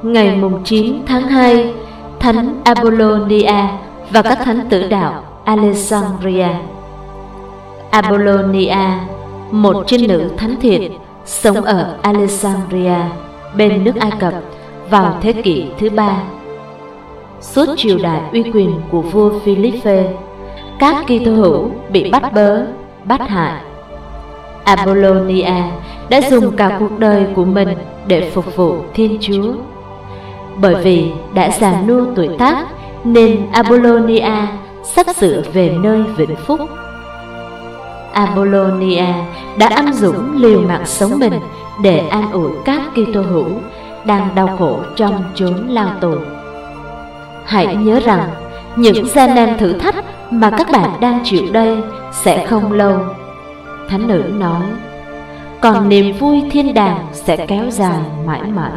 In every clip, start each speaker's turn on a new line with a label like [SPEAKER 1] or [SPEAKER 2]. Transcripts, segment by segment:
[SPEAKER 1] Ngày 9 tháng 2, Thánh Apollonia và các thánh tử đạo Alexandria. Apollonia, một trinh nữ thánh thiện, sống ở Alexandria bên nước Ai Cập vào thế kỷ thứ 3. Suốt triều đại uy quyền của vua Philippe, các Kitô hữu bị bắt bớ, bắt hại. Apollonia đã dùng cả cuộc đời của mình để phục vụ Thiên Chúa. Bởi vì đã già nua tuổi tác nên Apollonia sắp sửa về nơi vĩnh phúc. Apollonia đã anh dũng liều mạng sống mình để an ủi các Kitô hữu đang đau khổ trong chốn lao tù. Hãy nhớ rằng những gian nan thử thách mà các bạn đang chịu đây sẽ không lâu. Thánh nữ nói, còn niềm vui thiên đàng sẽ kéo dài mãi mãi.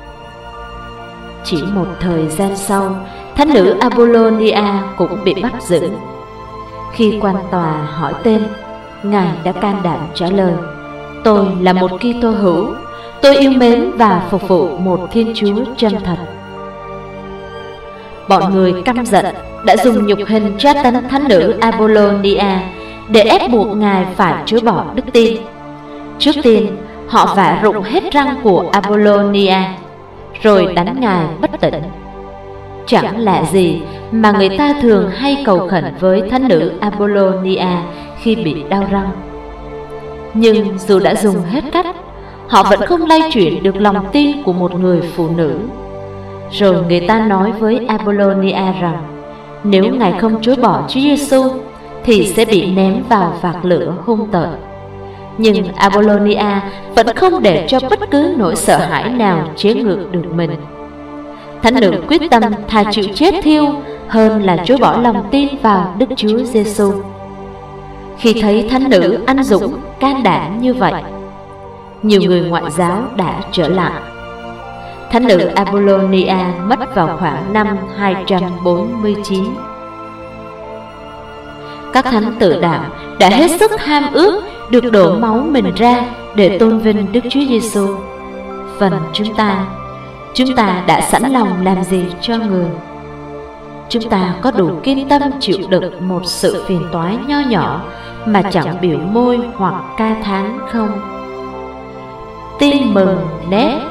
[SPEAKER 1] Chỉ một thời gian sau, thánh nữ Apollonia cũng bị bắt giữ. Khi quan tòa hỏi tên, ngài đã can đảm trả lời, tôi là một Kitô hữu, tôi yêu mến và phục vụ một Thiên Chúa chân thật. Bọn người căm giận đã dùng nhục hình tra tấn thánh nữ Apollonia để ép buộc ngài phải chối bỏ đức tin. Trước tiên, họ vả rụng hết răng của Apollonia, rồi đánh ngài bất tỉnh. Chẳng lạ gì mà người ta thường hay cầu khẩn với thánh nữ Apollonia khi bị đau răng. Nhưng dù đã dùng hết cách, họ vẫn không lay chuyển được lòng tin của một người phụ nữ. Rồi người ta nói với Apollonia rằng nếu ngài không chối bỏ Chúa Giêsu thì sẽ bị ném vào vạc lửa hung tợn. Nhưng Apollonia vẫn không để cho bất cứ nỗi sợ hãi nào chế ngự được mình. Thánh nữ quyết tâm thà chịu chết thiêu hơn là chối bỏ lòng tin vào Đức Chúa Giêsu. Khi thấy thánh nữ anh dũng, can đảm như vậy, nhiều người ngoại giáo đã trở lại. Thánh nữ Apollonia mất vào khoảng năm 249. Các thánh tử đạo đã hết sức ham ước được đổ máu mình ra để tôn vinh Đức Chúa Giêsu. Phần chúng ta đã sẵn lòng làm gì cho người? Chúng ta có đủ kiên tâm chịu đựng một sự phiền toái nho nhỏ mà chẳng biểu môi hoặc ca thán không? Tin mừng nét